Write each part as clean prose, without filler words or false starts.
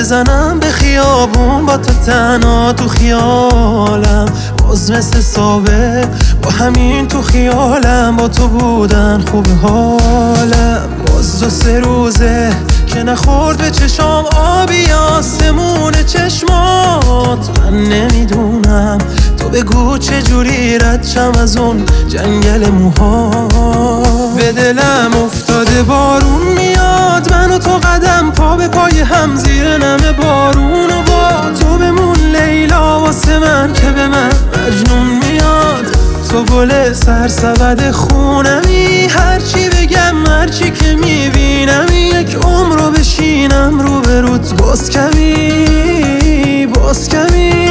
بزنم به خیابون با تو تنها تو خیالم، باز مثل سابق با همین تو خیالم، با تو بودن خوب حالم. باز 2-3 روزه که نخورد به چشام آبی آسمون چشمات. من نمیدونم تو بگو چجوری رد شم از اون جنگل موها. به دلم افتاده بارون میاد، من و تو قدم پا به پای هم زیر نم بارون، و با تو بمون لیلا واسه من که به من مجنون میاد. تو گل سرسبد خونمی، هرچی بگم هرچی که میبینم، یک عمر رو بشینم رو به روت باز کمی باز کمی.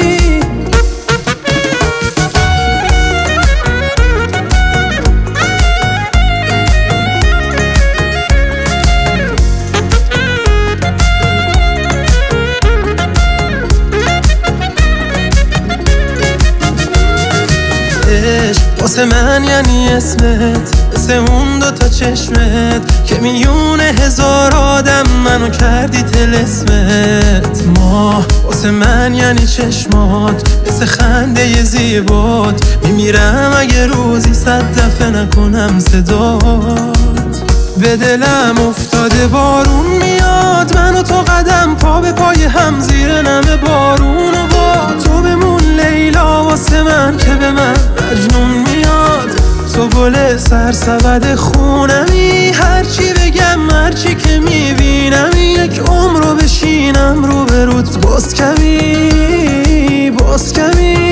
واسه من یعنی اسمت، مثل اون 2 تا چشمت که میونه 1000 آدم منو کردی طلسمت. ما واسه من یعنی چشمات، مثل خنده زیبات، میمیرم اگه روزی 100 دفعه نکنم صدات. به دلم افتاده بارون میاد، من و تو قدم پا به پای هم زیر نم بارون، و با تو بمون لیلا واسه من که به من مجنون میاد. تو گل سرسبد خونمی، هرچی بگم هرچی که میبینم، یک عمر رو بشینم رو به روت باز کمی باز کمی.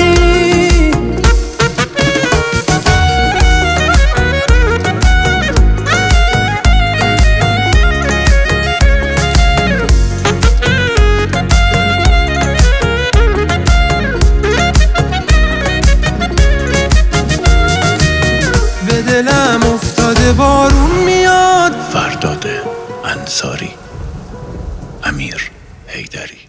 دلم افتاده بارون میاد. فرداد انصاری، امیر حیدری.